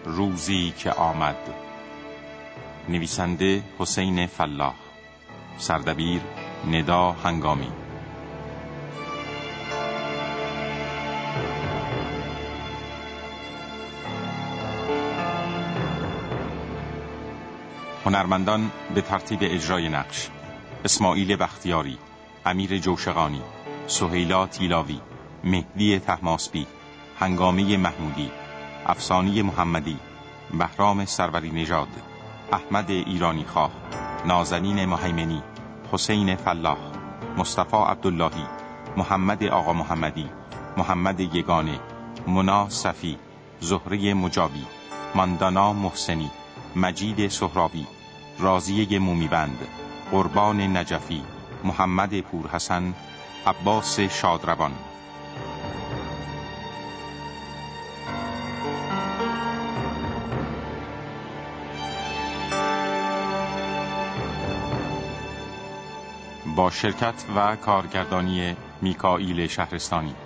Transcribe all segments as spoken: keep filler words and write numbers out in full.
روزی که آمد. نویسنده حسین فلاح، سردبیر ندا هنگامی. هنرمندان به ترتیب اجرای نقش: اسماعیل بختیاری، امیر جوشقانی، سهیلا تیلاوی، مهدی طهماسبی، هنگامی محمودی، افسانی محمدی، بهرام سروری نژاد، احمد ایرانی خواه، نازنین مهیمنی، حسین فلاح، مصطفی عبداللهی، محمد آقا محمدی، محمد یگانه، منا صفی، زهره مجابی، ماندانا محسنی، مجید سهرابی، راضیه مومیبند، قربان نجفی، محمد پورحسن، عباس شادروان. با شرکت و کارگردانی میکائیل شهرستانی.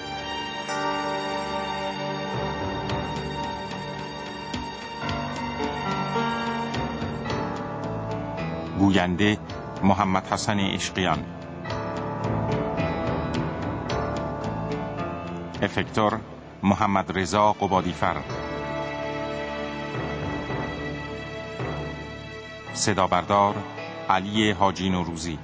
گوینده محمد حسن عشقیان. افکتور محمد رضا قبادیفر. صدا بردار علی حاجی نوروزی.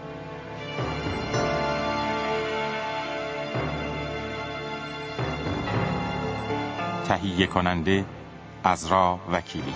تهیه کننده عذرا وکیلی.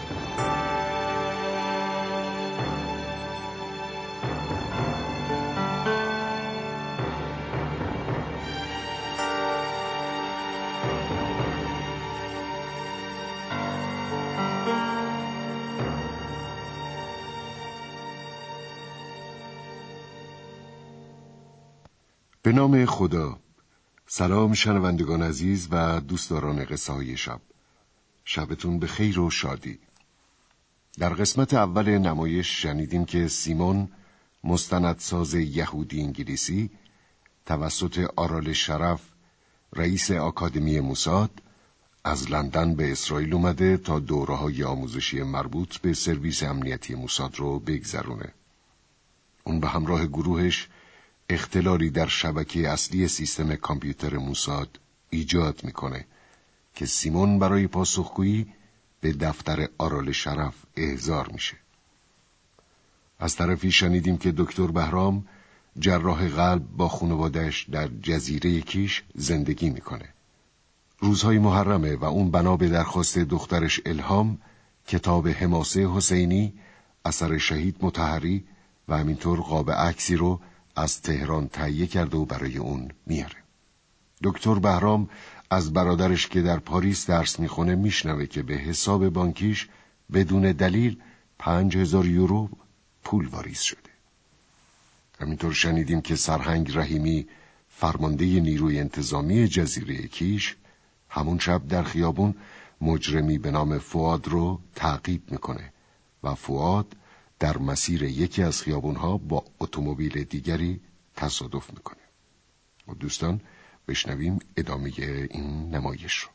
به نام خدا. سلام شنوندگان عزیز و دوستداران قصه های شب. شبتون به خیر و شادی. در قسمت اول نمایش شنیدیم که سیمون، مستندساز یهودی انگلیسی، توسط آرال شرف، رئیس آکادمی موساد، از لندن به اسرائیل اومده تا دوره‌های آموزشی مربوط به سرویس امنیتی موساد رو بگذرونه. اون به همراه گروهش اختلالی در شبکه اصلی سیستم کامپیوتر موساد ایجاد میکنه که سیمون برای پاسخگویی به دفتر آرال شرف احضار میشه. از طرفی شنیدیم که دکتر بهرام، جراح قلب، با خانواده‌اش در جزیره کیش زندگی میکنه. روزهای محرمه و اون بنا به درخواست دخترش الهام کتاب حماسه حسینی اثر شهید مطهری و همینطور قاب عکسی رو از تهران تهیه کرده و برای اون میاره. دکتر بهرام از برادرش که در پاریس درس میخونه میشنوه که به حساب بانکیش بدون دلیل پنج هزار یورو پول واریز شده. همینطور شنیدیم که سرهنگ رحیمی، فرمانده نیروی انتظامی جزیره کیش، همون شب در خیابون مجرمی به نام فؤاد رو تعقیب میکنه و فؤاد در مسیر یکی از خیابونها با اتومبیل دیگری تصادف میکنه. و دوستان بشنویم ادامه این نمایش رو.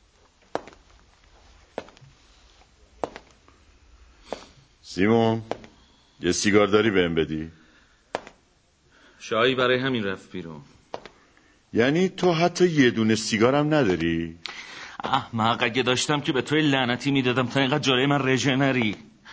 سیمون، یه سیگار داری بهم بدی؟ شایی برای همین رفت بیرون. یعنی تو حتی یه دونه سیگارم نداری؟ احمق، اگه داشتم که به توی لعنتی میدادم تا اینقدر جلوی من رژه نری.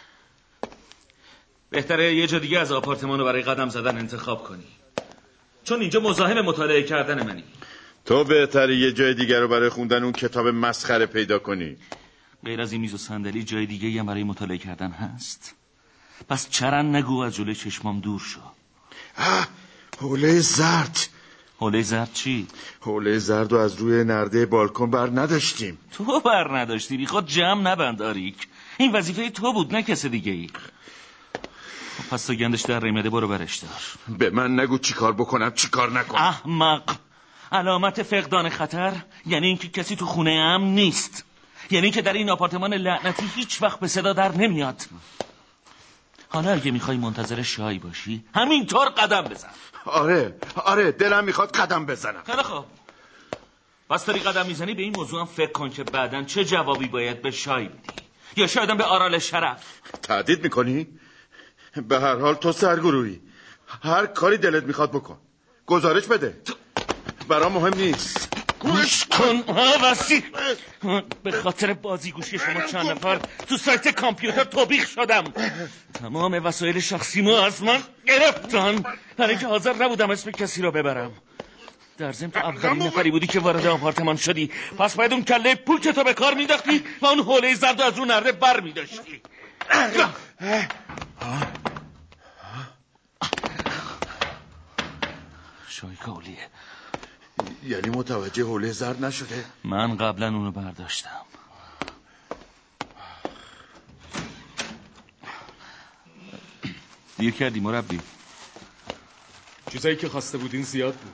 بهتره یه جا دیگه از آپارتمانو برای قدم زدن انتخاب کنی، چون اینجا مزاحم مطالعه کردن منی. تو بهتره یه جای دیگه رو برای خوندن اون کتاب مسخره پیدا کنی. غیر از این میز و صندلی جای دیگه هم برای مطالعه کردن هست؟ پس چرن نگو از جلوی چشمام دور شو. آه، حوله زرد. حوله زرد چی؟ حوله زرد رو از روی نرده بالکن بر نداشتیم. تو بر نداشتی؟ بی خود جمع نبند آریک. این وظیفه تو بود، نه کس دیگه ای. پس تو گندش در ریمده، برو برش دار. به من نگو چی کار بکنم چی کار نکنم. احمق، علامت فقدان خطر یعنی اینکه کسی تو خونه امن نیست، یعنی اینکه در این آپارتمان لعنتی هیچ وقت به صدا در نمیاد. حالا اگه میخوای منتظر شایی باشی همینطور قدم بزن. آره آره دلم میخواد قدم بزنم. خیلی خوب، بس داری قدم میزنی به این موضوع هم فکر کن که بعداً چه جوابی باید به شای بدی، یا شاید هم به آرال شرف. تهدید میکنی؟ به هر حال تو سرگروهی، هر کاری دلت میخواد بکن، گزارش بده، برام مهم نیست. گوش کن ها وسیع، به خاطر بازیگوشی شما چند نفر تو سایت کامپیوتر توبیخ شدم. تمام وسایل شخصیمو از من گرفتن برای اینکه حاضر نبودم اسم کسی رو ببرم. در ضمن تو اولین نفری بودی که وارد آپارتمان شدی، پس باید اون کله پوچتو به کار مینداختی و اون حوله زرد از اون نرده بر میداشتی. شایگه اولیه. یعنی متوجه حوله زرد نشده؟ من قبلا اونو برداشتم. دیر کردی مربی. چیزایی که خواسته بودین زیاد بود.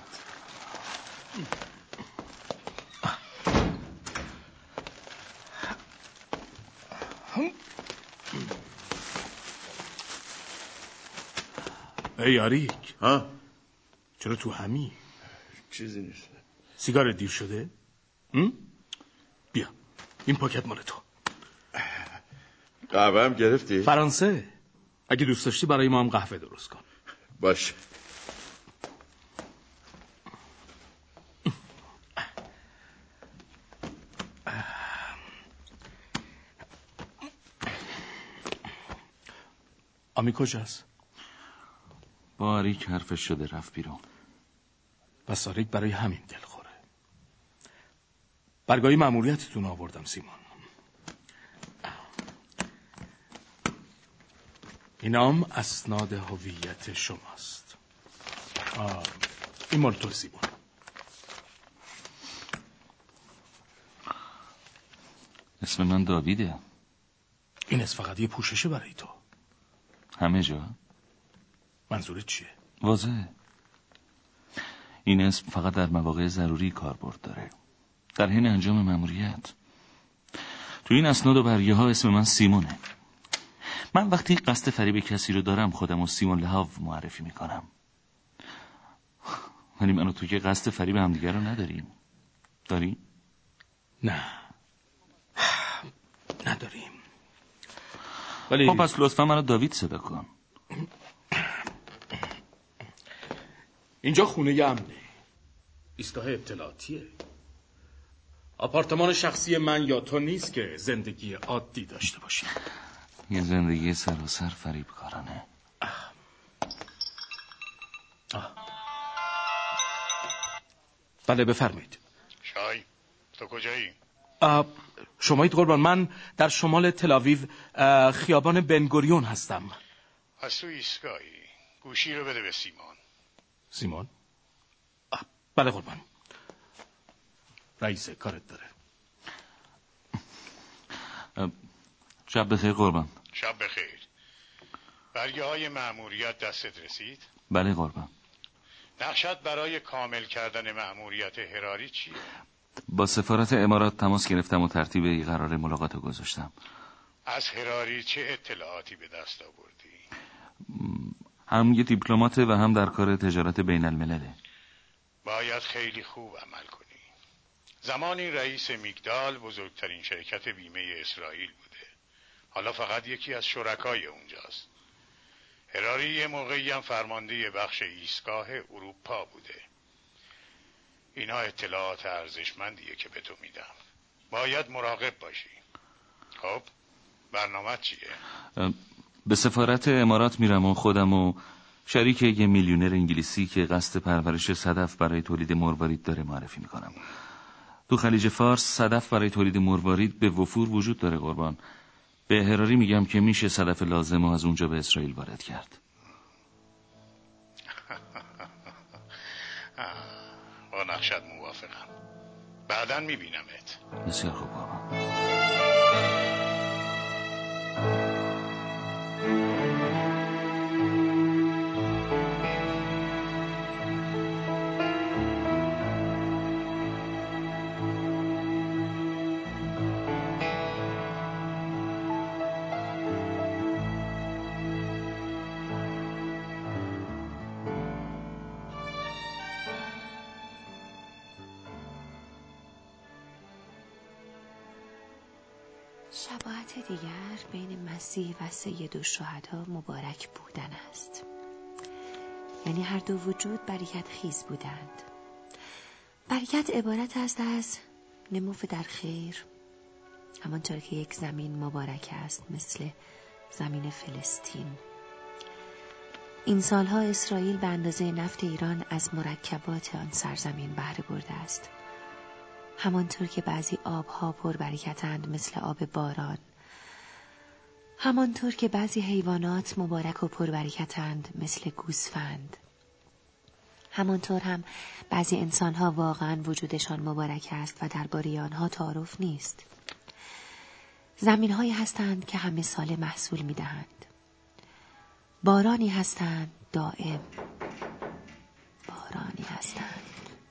ای یاریک. ها؟ چرا تو همی؟ چیزی نیست. سیگار دیر شده؟ هم؟ بیا این پاکت مال تو. قهوه هم گرفتی؟ فرانسه. اگه دوست داشتی برای ما هم قهوه درست کن. باشه. آمی کجاست؟ با آریک حرفش شده رفت بیرون. بس آریک برای همین دل خوره. برگاهی مأموریتتون آوردم سیمون. اینام اسناد هویت شماست. آه. این مال تو سیمون. اسم من داویده. این اسم فقط یه پوششه برای تو. همه جا؟ منظورت چیه؟ واضحه. این اسم فقط در مواقع ضروری کاربرد داره، در حین انجام مأموریت. تو این اسناد و برگه ها اسم من سیمونه. من وقتی قصد فریب کسی رو دارم خودم و سیمون لحاو معرفی میکنم. ولی من و تو که قصد فریب همدیگر رو نداریم. داریم؟ نه نداریم. ولی خب پس لطفا منو داوید صدا کن. اینجا خونه امنه، ایستگاه اطلاعاتیه. آپارتمان شخصی من یا تو نیست که زندگی عادی داشته باشی. یه زندگی سراسر فریب کارانه. آه. آه. بله بفرمایید. شای تو کجایی؟ شمایید قربان، من در شمال تل-آویو خیابان بنگوریون هستم. از تو ایستگاهی. گوشی رو بده به سیمان. سیمان؟ بله قربان. رئیس کارت داره. شب بخیر قربان. شب بخیر. برگه های مأموریت دستت رسید؟ بله قربان. نقشت برای کامل کردن مأموریت هراری چیه؟ با سفارت امارات تماس گرفتم و ترتیب قرار ملاقات رو گذاشتم. از هراری چه اطلاعاتی به دست آوردی؟ هم یه دیپلماته و هم در کار تجارت بین الملله. باید خیلی خوب عمل کنی. زمانی رئیس میگدال بزرگترین شرکت بیمه اسرائیل بوده. حالا فقط یکی از شرکای اونجاست. هراری یه موقعی هم فرمانده بخش ایستگاه اروپا بوده. اینا اطلاعات ارزشمندیه که به تو میدم. باید مراقب باشی. خب برنامه چیه؟ به سفارت امارات میرم و خودم و شریک یه میلیونر انگلیسی که قصد پرورش صدف برای تولید مروارید داره معرفی میکنم. تو خلیج فارس صدف برای تولید مروارید به وفور وجود داره قربان. به هراری میگم که میشه صدف لازم از اونجا به اسرائیل وارد کرد. با نقشت موافقم. بعداً میبینمت. بسیار خوب قربان. شباهت دیگر بین مسیح و سید الشهدا مبارک بودن است. یعنی هر دو وجود برکت خیز بودند. برکت عبارت است از نمو در خیر، همانطور که یک زمین مبارک است مثل زمین فلسطین. این سالها اسرائیل به اندازه نفت ایران از مرکبات آن سرزمین بهره برده است. همانطور که بعضی آبها پربرکتند مثل آب باران، همانطور که بعضی حیوانات مبارک و پربرکتند مثل گوسفند، همانطور هم بعضی انسانها واقعا وجودشان مبارک است و درباره آنها تعارف نیست. زمینهایی هستند که همه سال محصول می‌دهند. بارانی هستند دائم. بارانی هستند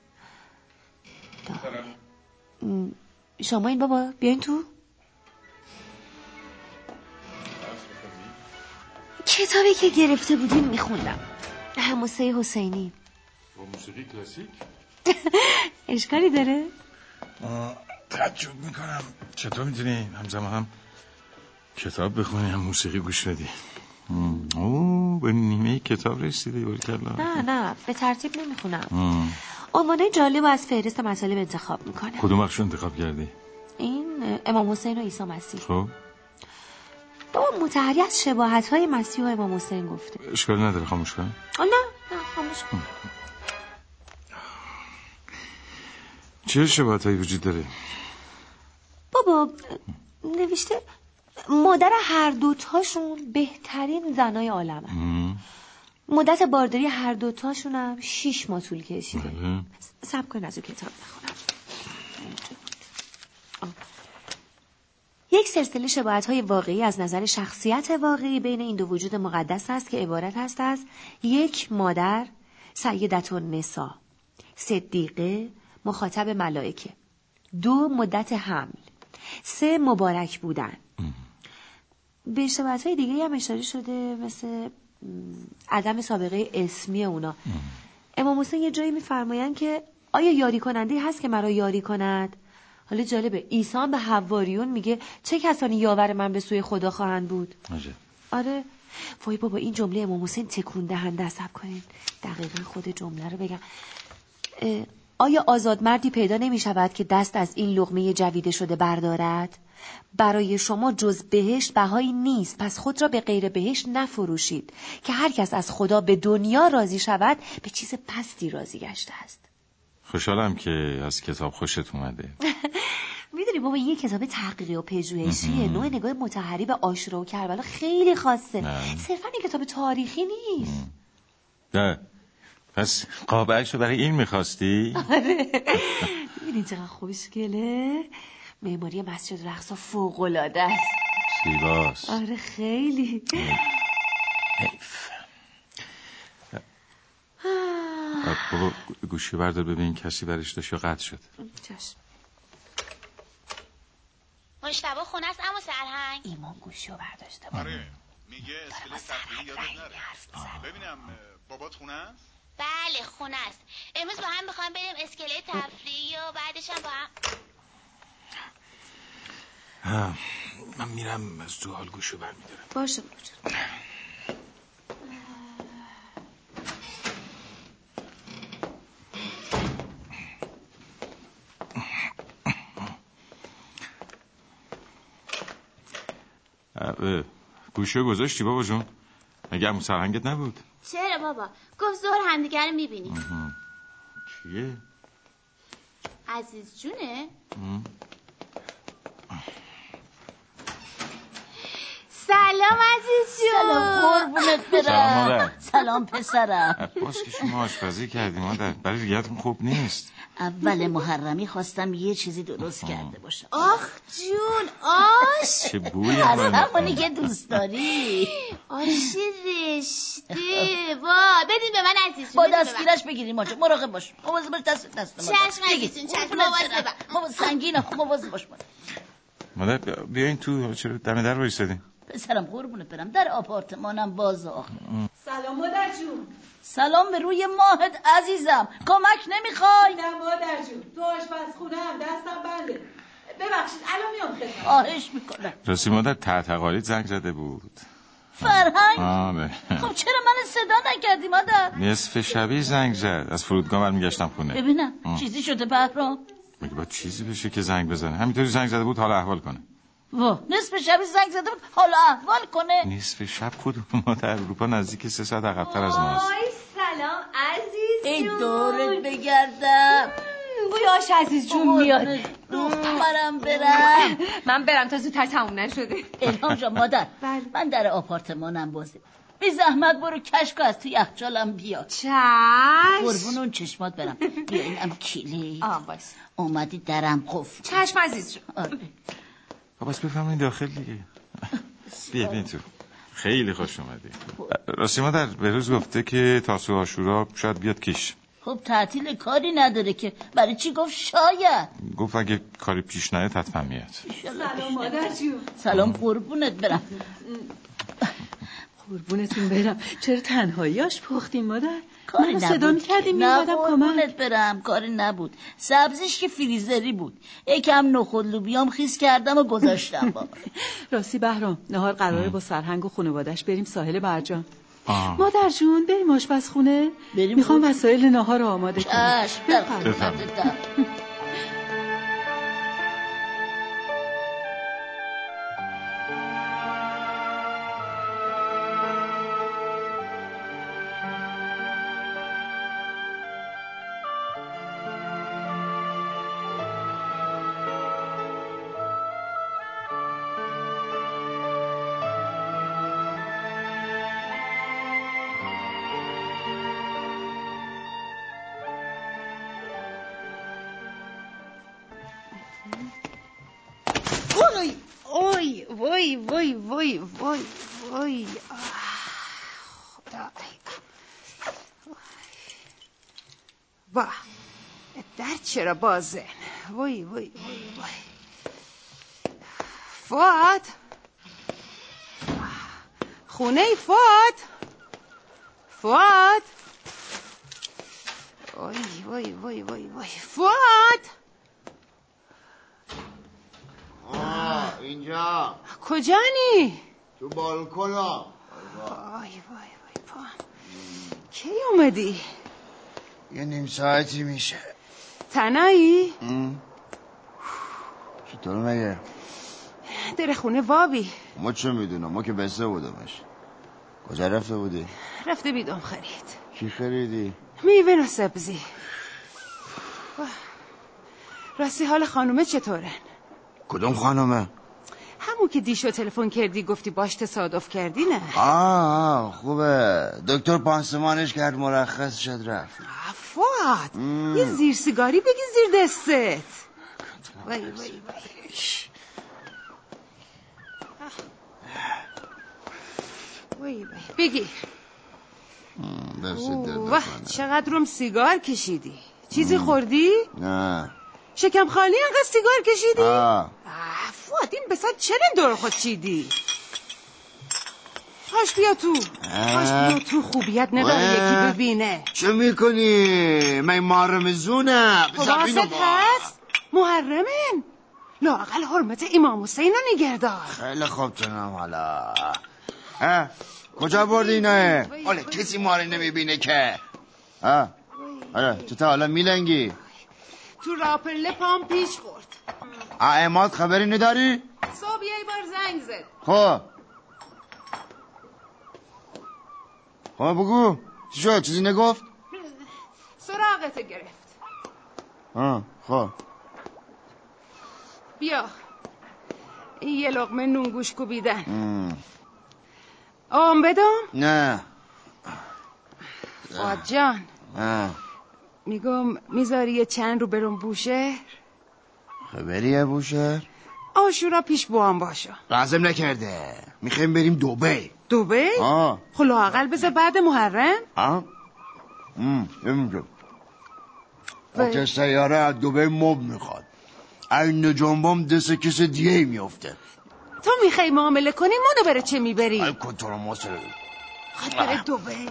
دائم. شما این بابا بیاین تو. کتابی که گرفته بودیم میخوندم، حماسه حسینی. با موسیقی کلاسیک؟ اشکالی داره؟ تعجب میکنم چطور میتونی همزمان هم کتاب بخونی هم موسیقی گوش بدی؟ اوه به نیمه کتاب رسیدی بارکالله. نه نه به ترتیب نمیخونم. عنوانه جالب از فهرست مطالب انتخاب میکنم. کدوم بخشو انتخاب کردی؟ این امام حسین و عیسی مسیح. خب بابا متحری از شباهت‌های مسیح و امام حسین گفته. اشکال نداره خاموش کن. نه نه خاموش کن. چه شباهت‌هایی وجود داره؟ بابا نوشته مادر هر دوتاشون بهترین زنای عالمه. مدت بارداری هر دوتاشون هم شیش ماه طول کشیده. صبر کن از اون کتاب بخونم. یک سلسله شباهت‌های واقعی از نظر شخصیت واقعی بین این دو وجود مقدس است که عبارت است از یک مادر سیدة النساء، صدیقه مخاطب ملائکه، دو مدت حمل، سه مبارک بودن. به شباهت‌های دیگه هم اشاره شده مثل عدم سابقه اسمی اونا. امام حسین یه جایی می‌فرمایند که آیا یاری کننده هست که مرا یاری کند؟ حالا جالبه عیسی هم به حواریون میگه چه کسانی یاور من به سوی خدا خواهند بود؟ عجب. آره وای بابا این جمله امام حسین تکون دهنده است. صبر کنین دقیقاً خود جمله رو بگم. آیا آزاد مردی پیدا نمی شود که دست از این لقمه جویده شده بردارد؟ برای شما جز بهشت بهایی نیست، پس خود را به غیر بهشت نفروشید که هر کس از خدا به دنیا راضی شود به چیز پستی راضی گشته است. خوشحالم که از کتاب خوشت اومده. میدونی بابا این یه کتاب تحقیقی و پژوهشیه، نوع نگاه مطهری به عاشورا و کربلا خیلی خاصه، صرفا این کتاب تاریخی نیست. نه پس قابعش رو برای این میخواستی؟ آره میدونی چقدر خوشگله، معماری مسجد الاقصی فوق‌العاده است. زیباست. آره خیلی. حیف. بابا گوشی بردار ببین کسی برش داشت یا قطع شد. چشم. مجتبی خونه است اما سرهنگ. ایمان گوشی رو برداشته. آره میگه اسکله تفریحی یادت نره. ببینم بابات خونه است؟ بله خونه است. امروز با هم میخوایم بریم اسکله تفریحی و بعدش هم با هم. من میرم از تو حال گوشو برمیدارم. باشه باشه. گوشو گذاشتی بابا جون؟ مگه همون سرهنگت نبود؟ چرا بابا گفت ظهر همدیگه رو میبینیم. کیه؟ عزیز جونه؟ سلام عزیز جون. سلام قربونت برم. سلام مادر. سلام پسرم. باز که شما آشپزی کردی مادر، برای ریگتون خوب نیست. اول محرمی خواستم یه چیزی درست کرده باشم. آخ جون آش چه بویی از هم همونی که دوست داری. آش رشته وا بدین به من عزیز با دستگیرش بگیریم ماجه مراقب باش. مواظب باش دست دست مادر. چشم عزیز جون چشم مواظب باش. بابا سنگینه مواظب باش مادر. بیاین تو چرا دم در وایسادین؟ پسرم قربونت برم در آپارتمانم باز آخه. سلام مادر جون. سلام به روی ماهت عزیزم. کمک نمیخوای؟ نه مادر جون تو آشپزخونه هم دستم بنده. ببخشید الان میام خدمت. خواهش میکنم. راستی مادر تحتقالیت زنگ زده بود. فرهنگ؟ آره. خب چرا من صدا نکردی مادر؟ نصف شبی زنگ زد. از فرودگاه برمیگشتم خونه. ببینم آه. چیزی شده بهرام؟ مگه باید چیزی بشه که زنگ بزنه؟ همینطوری زنگ زده بود حالا احوال کنه. وا نصف شبی زنگ زده بود حالا احوال کنه؟ نصف شب کدوم مادر؟ اروپا نزدیک سه ساعت عقب‌تر از ماست. آی سلام عزیز ای جون. دورت بگردم. بویاش عزیز جون میاد. دخترم برم. من برم تا زودتر تموم نشده. الهام جان مادر من در آپارتمانم بازه. بی زحمت برو کشکو از توی یخچالم بیار. چشم. قربون اون چشمات برم. بیا اینم کلی. آه باش. اومدی درم قفل. چشم عزیز جون. آره. خب بس بفهمین داخل دیگه. بیا بیا تو. خیلی خوش اومدی. راستی مادر به روز گفته که تاسو عاشورا شاید بیاد کیش. خب تعطیل کاری نداره که. برای چی گفت شاید؟ گفت اگه کاری پیش نیاد حتما میاد. سلام مادر جون. سلام قربونت برم. قربونتون برم. چرا تنهاییاش پختیم مادر؟ کاری صدا نبود. می‌کردیم نه میومدم قربونت کمک. برم کاری نبود. سبزیش که فریزری بود. یکم نخود لوبیام خیس کردم و گذاشتم با. راستی بهرام نهار قراره با سرهنگ و خانواده‌اش بریم ساحل مرجان. آه. مادر جون بریم آشپزخونه. بریم. میخوام وسایل نهار رو آماده کنم. چشم در خدمتتم. وای وای وای وای وای وای خدا واه در چرا بازه وای وای وای وای فؤاد خونه فؤاد فؤاد وای وای وای وای وای فؤاد آه اینجا کجانی؟ تو بالکنم. وای وای وای پام کی اومدی؟ یه نیم ساعتی میشه. تنهایی؟ چطور مگه؟ در خونه وابی. ما چه میدونم ما که بسته بودمش. کجا رفته بودی؟ رفته بیدم خرید. چی خریدی؟ میوه و سبزی. راستی حال خانومه چطوره؟ کدوم خانومه؟ همون که دیشو تلفن کردی گفتی باش تصادف کردی نه؟ آه, آه خوبه. دکتر پانسمانش کرد مرخص شد رفت. فؤاد یه زیر سیگاری بگی زیر دستت. وای وای وای وای وای بگی. واه چقدر روم سیگار کشیدی. چیزی مم. خوردی؟ نه. شکم خالی انقدر سیگار کشیدی؟ آه فؤاد این بسات چرا دور خود چیدی؟ پاش بیا تو. پاش بیا تو خوبیت نداره یکی ببینه. چه میکنی؟ من محرمزونم. خلاصت هست؟ محرمن؟ لااقل حرمت امام حسین رو نگهدار. خیلی خوب تونم حالا. اه کجا بردی اینه؟ حالا کسی ما رو نمیبینه که. اه آره چطور حالا میلنگی؟ تو راپرله پام پیش خورد. اعماد خبری نداری؟ صبح یه بار زنگ زد. خب خب بگو چی شد؟ چیزی نگفت؟ سراغت گرفت. آه خب بیا این یه لقمه نونگوش کوبیدن. آم بدم؟ نه فؤاد جان نه میگم میذاری یه چند رو برم بوشهر؟ خبریه بوشهر؟ عاشورا پیش بوام باشه. لازم نکرده میخوایم بریم دبی. دبی؟ آه خب لااقل بذار بعد محرم. آه ام نمیگم وقتی سیاره از دبی مب میخواد این نجنبام دست کس دیگه میفته. تو میخوای معامله کنی منو بره چه میبری؟ ای کنترل ماسره خواهد بره دبی.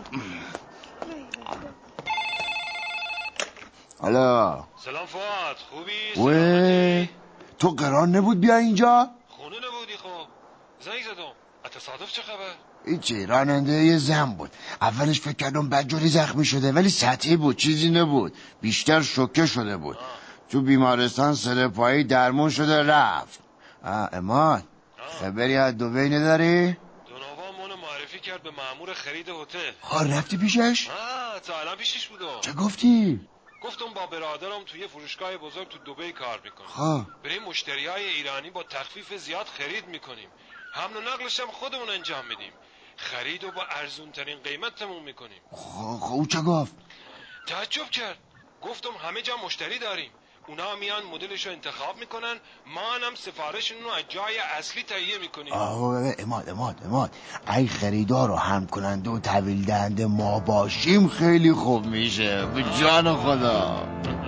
حالا سلام فؤاد خوبی؟ وی تو قرار نبود بیا اینجا؟ خونه نبودی خب. زنگ زدم. تصادف چه خبر؟ هیچی، راننده یه زن بود. اولش فکر کردم بدجوری زخمی شده ولی سطحی بود، چیزی نبود. بیشتر شوکه شده بود. آه. تو بیمارستان سرپایی درمون شده رفت. امان خبری از دبی نداری؟ دوناوا منو معرفی کرد به مأمور خرید هتل. ها رفتی پیشش؟ آه تا الان پیشش بودم. چه گفتی؟ گفتم با برادرم توی فروشگاه بزرگ تو دبی کار میکنیم. ها بریم مشتریای ایرانی با تخفیف زیاد خرید میکنیم. حمل و نقلش هم خودمون انجام میدیم. خرید و با ارزون ترین قیمت تموم میکنیم. خب او چه گفت؟ تعجب کرد. گفتم همه جا مشتری داریم. اونا میان مدلش رو انتخاب میکنن، ما هم سفارشون رو از جای اصلی تهیه میکنیم. آه اماد اماد اماد ای خریدار رو هم کننده و تحویل دهنده ما باشیم خیلی خوب میشه به جان خدا.